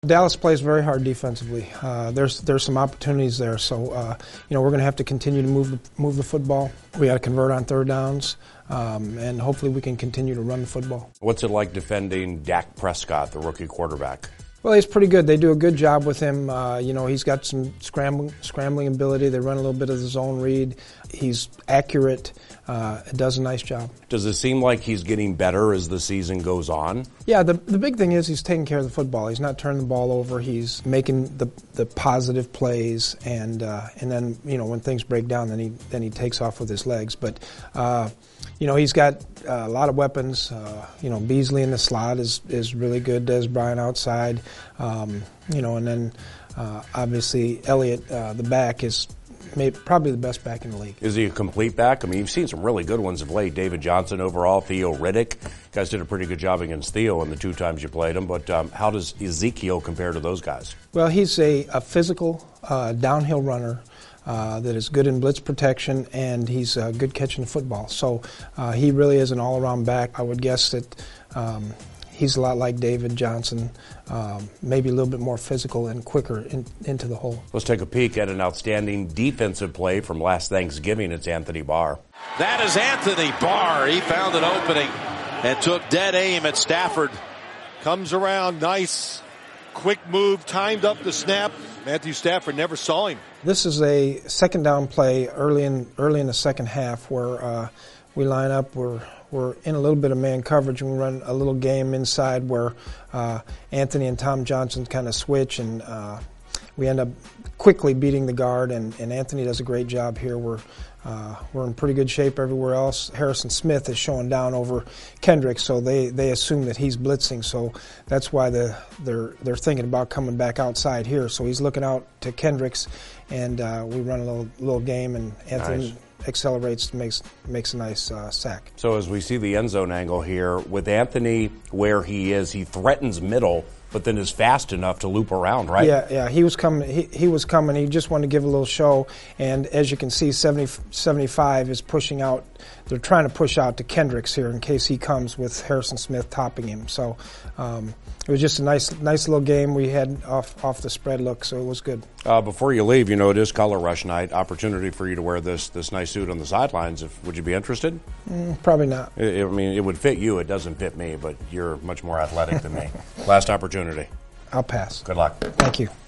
Dallas plays very hard defensively. There's some opportunities there, so we're going to have to continue to move the football. We got to convert on third downs, and hopefully we can continue to run the football. What's it like defending Dak Prescott, the rookie quarterback? Well, he's pretty good. They do a good job with him. He's got some scrambling ability. They run a little bit of the zone read. He's accurate. Does a nice job. Does it seem like he's getting better as the season goes on? Yeah, the big thing is he's taking care of the football. He's not turning the ball over. He's making the positive plays, and then when things break down, then he takes off with his legs. But he's got a lot of weapons. Beasley in the slot is really good. Des Bryant outside, and then obviously Elliott, the back, is probably the best back in the league. Is he a complete back? I mean, you've seen some really good ones of late. David Johnson overall, Theo Riddick. You guys did a pretty good job against Theo in the 2 times you played him, but how does Ezekiel compare to those guys? Well, he's a physical downhill runner that is good in blitz protection, and he's good catching the football. So he really is an all-around back. I would guess that he's a lot like David Johnson, maybe a little bit more physical and quicker into the hole. Let's take a peek at an outstanding defensive play from last Thanksgiving. It's Anthony Barr. That is Anthony Barr. He found an opening and took dead aim at Stafford. Comes around, nice, quick move, timed up the snap. Matthew Stafford never saw him. This is a second down play early in the second half where we line up. We're in a little bit of man coverage, and we run a little game inside where Anthony and Tom Johnson kind of switch, and we end up quickly beating the guard, and Anthony does a great job here. We're in pretty good shape everywhere else. Harrison Smith is showing down over Kendricks, so they assume that he's blitzing, so that's why they're thinking about coming back outside here. So he's looking out to Kendricks, and we run a little game, and Anthony nice. Accelerates, makes a nice sack. So as we see the end zone angle here, with Anthony where he is, he threatens middle, but then is fast enough to loop around, right? Yeah, he was coming. He was coming. He just wanted to give a little show, and as you can see, 75 is pushing out. They're trying to push out to Kendricks here in case he comes with Harrison Smith topping him. So it was just a nice little game we had off the spread look, so it was good. Before you leave, it is Color Rush night. Opportunity for you to wear this nice suit on the sidelines. Would you be interested? Probably not. It would fit you. It doesn't fit me, but you're much more athletic than me. Last opportunity. I'll pass. Good luck. Thank you.